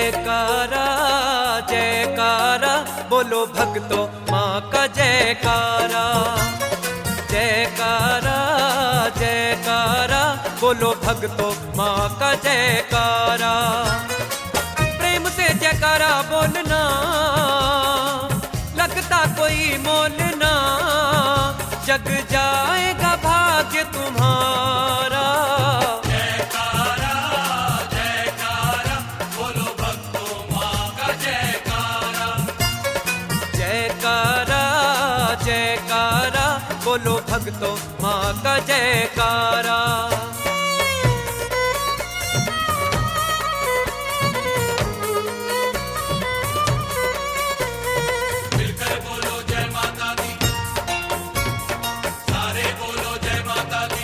जयकारा जयकारा बोलो भक्तों माँ का जयकारा। जयकारा जयकारा बोलो भक्तों माँ का जयकारा। प्रेम से जयकारा बोलना लगता कोई मोल ना, जग जाएगा भाग्य तुम्हारा। जयकारा जयकारा बोलो भक्तों माँ का जयकारा। जयकारा जयकारा बोलो भक्तों माँ का जयकारा। मिलकर बोलो जय माता दी, सारे बोलो जय माता दी।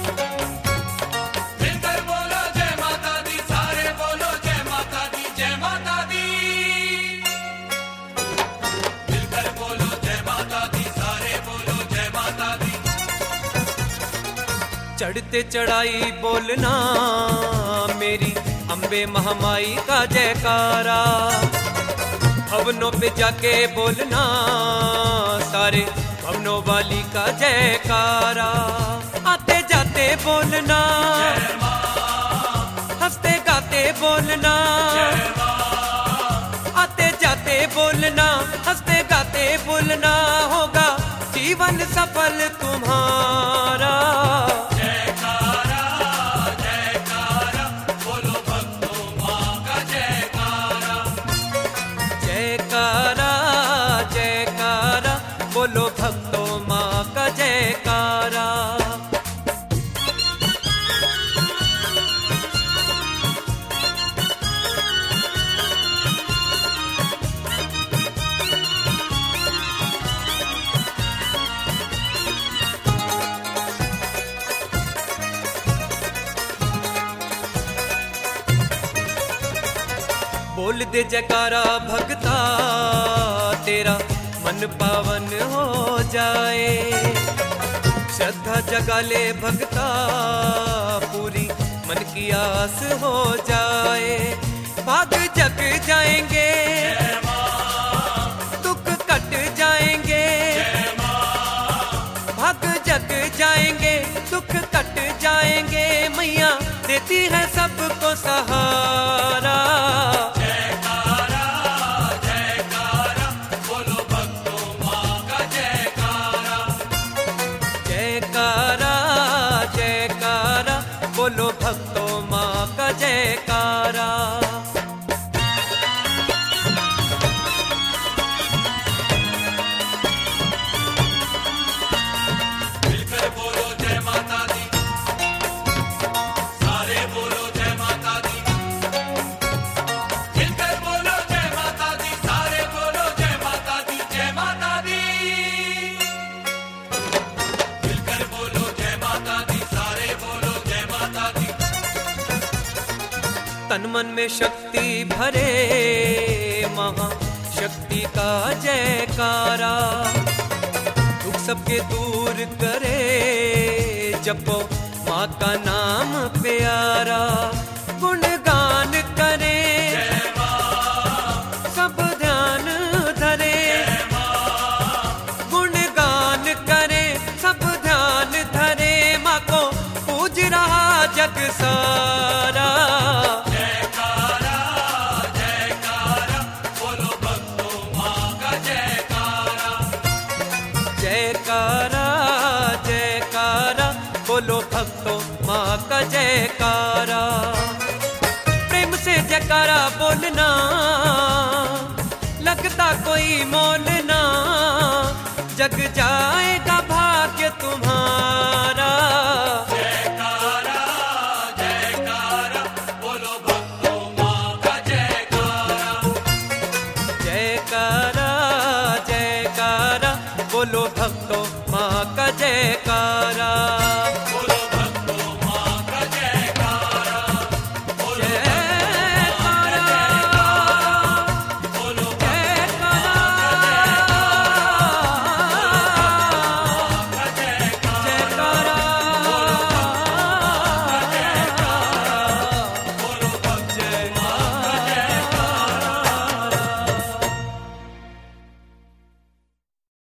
मिलकर बोलो जय माता दी, सारे बोलो जय माता दी, जय माता दी। मिलकर बोलो जय माता दी, सारे बोलो जय माता दी। चढ़ते चढ़ाई बोलना मेरी अम्बे महामाई का जयकारा। भवनों पे जाके बोलना सारे भवनों वाली का जयकारा। आते जाते बोलना हंसते गाते बोलना, आते जाते बोलना हंसते गाते बोलना, होगा जीवन सफल तुम्हारा। जयकारा जयकारा बोलो भक्तों माँ का जयकारा। जयकारा जयकारा बोलो भक्तों माँ का जयकारा। बोल दे जयकारा भगता तेरा मन पावन हो जाए। श्रद्धा जगा ले भगता पूरी मन की आस हो जाए। भाग जग जाएंगे दुख कट जाएंगे, भाग जग जाएंगे दुख कट जाएंगे, मैया देती है सबको सहारा। जयकारा जयकारा बोलो भक्तों माँ का जयकारा। जयकारा जयकारा बोलो भक्तों माँ का जयकारा। मिलकर बोलो जय माता दी, सारे बोलो जय माता दी। मिलकर बोलो जय माता दी, सारे बोलो जय माता दी, जय माता दी। मिलकर बोलो जय माता दी, सारे बोलो जय माता दी। तन मन में शक्ति भरे महाशक्ति का जयकारा। दुख सबके दूर करे जपो माँ का नाम प्यारा। गुणगान करे सब ध्यान धरे, गुणगान करे सब ध्यान धरे, माँ को पूज रहा जग सारा। जयकारा जयकारा बोलो भक्तों माँ का जयकारा। जयकारा जयकारा बोलो भक्तों माँ का जयकारा। प्रेम से जयकारा बोलना लगता कोई मोल ना, जग जाएगा भाग्य तुम्हारा। जयकारा जयकारा बोलो भक्तों माँ का जयकारा। जयकारा जयकारा बोलो भक्तों माँ का जयकारा।